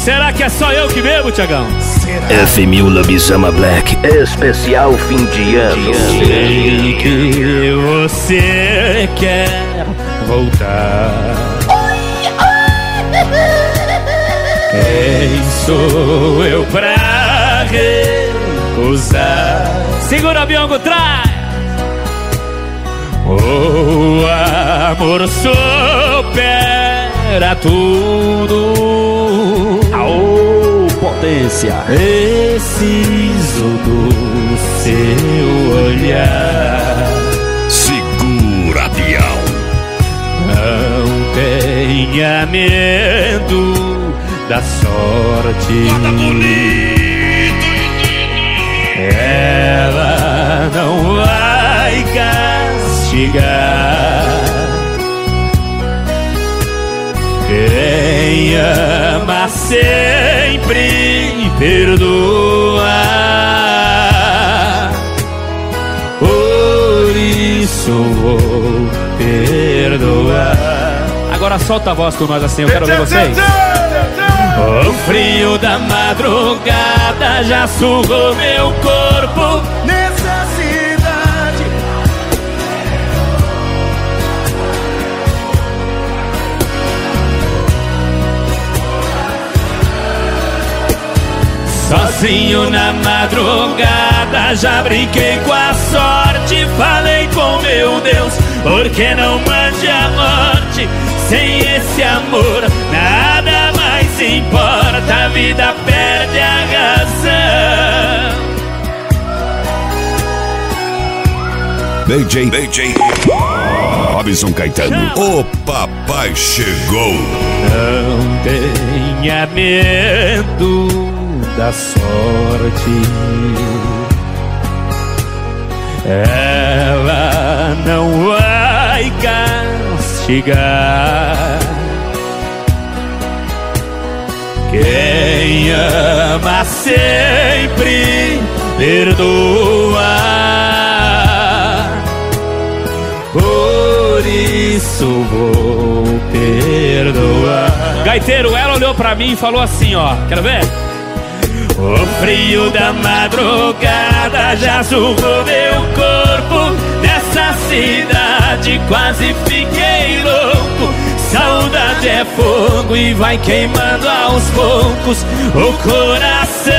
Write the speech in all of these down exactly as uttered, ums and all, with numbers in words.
Será que é só eu que bebo, Tiagão? F mil Lobisama Black, especial fim de ano. Sei que você quer voltar. Quem sou eu pra recusar? Segura o avião, traz! O amor supera tudo. Aô, potência! Preciso do seu olhar. Segura, Bial. Não tenha medo da sorte. Nada bonito. Ela não vai castigar. Quem ama sempre perdoa. Por isso vou perdoar. Agora solta a voz com nós assim, eu quero ver vocês. O frio da madrugada já sugou meu corpo nessa cidade. Sozinho na madrugada já brinquei com a sorte. Falei com meu Deus, por que não mande a morte? Sem esse amor nada mais importa, a vida perde a razão. D J, D J Robson Caetano, o papai chegou. Não tenha medo da sorte. Ela não vai castigar. Quem ama sempre perdoa. Por isso vou perdoar. Gaiteiro, ela olhou pra mim e falou assim, ó, quero ver? O frio da madrugada já sugou meu corpo nessa cidade, quase fiquei louco. Saudade é fogo e vai queimando aos poucos o coração.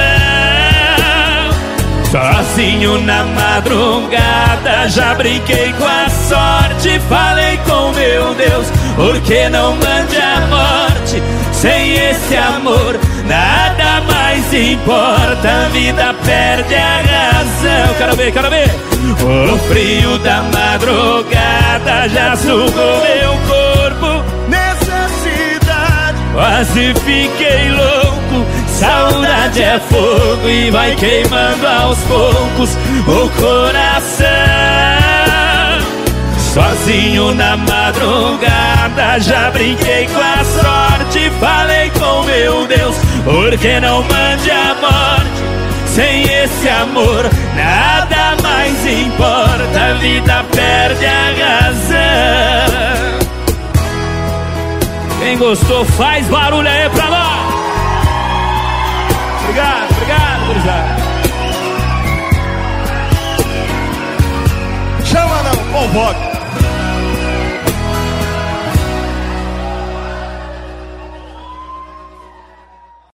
Sozinho na madrugada já brinquei com a sorte. Falei com meu Deus, por que não mande a morte? Sem esse amor nada mais importa, a vida perde a razão. Quero ver, quero ver. O frio da madrugada já sugou meu corpo nessa cidade, quase fiquei louco. Saudade é fogo e vai queimando aos poucos o coração. Sozinho na madrugada já brinquei com a sorte. Falei com meu Deus, por que não mande a morte? Sem esse amor nada mais importa, a vida perde a razão. Quem gostou faz barulho aí pra nós. Obrigado, obrigado, obrigado. Chama não, convoca.